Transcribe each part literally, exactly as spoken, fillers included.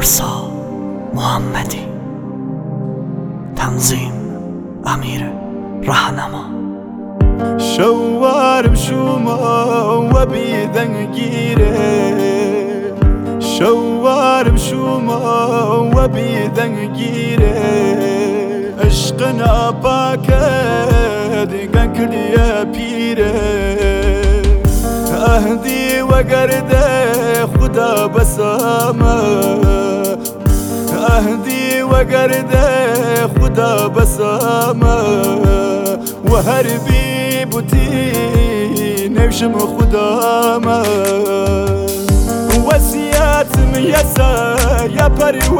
پارسا محمدی. تنظیم امیر رهنما. شوارم شوما و بیدنگیره، شوارم شوما و بیدنگیره. عشقنا پاکه دیگن کلیه پیره. اهدی و گرده خدا بسامه، اهدی و گرده خدا بسامه. و هر بی بوتی نوشم خدا ما. وسیعتم یسا یا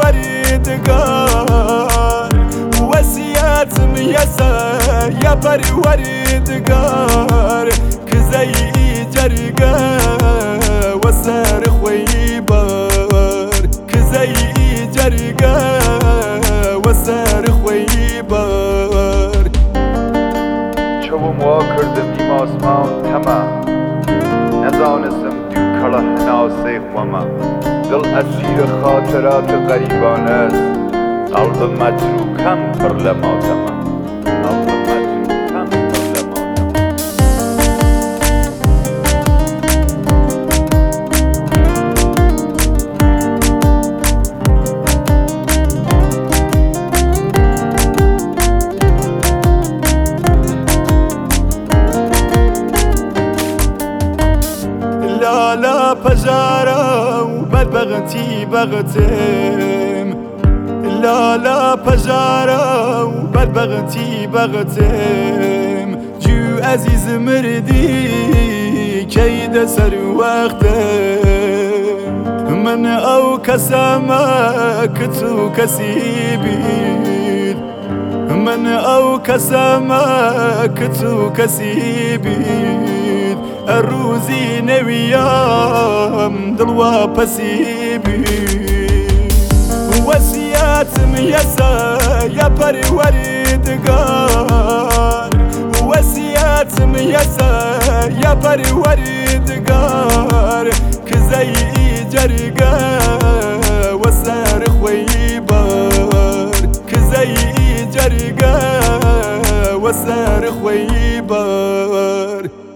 پروردگار، وسیعتم یسا یا پروردگار. کزای جرگه و سر خوی بار، کزای جرگه و سر خوی بار. چوم وا کردم ایم آسمان تما، نزانستم تو کله ناسه وما. دل اسیر خاطرات غریبانه است، قلب متروکم پر لماتما، قلب متروکم پر لماتما. لالا پجارا و بدبغتی بغتم، لالا پجارا و بدبغتی بغتم. جو عزیز مردی کید سر وقتم. من او کسامه کتو کسی بید، من او کسامه کتو کسی بید. الروزی نویام دلوا پسی بید. وسیعتم یسا یا پروردگار، وسیعتم یسا یا پروردگار. کزای جرگه و سر خوی بار، کزای جرگه و سر خوی بار.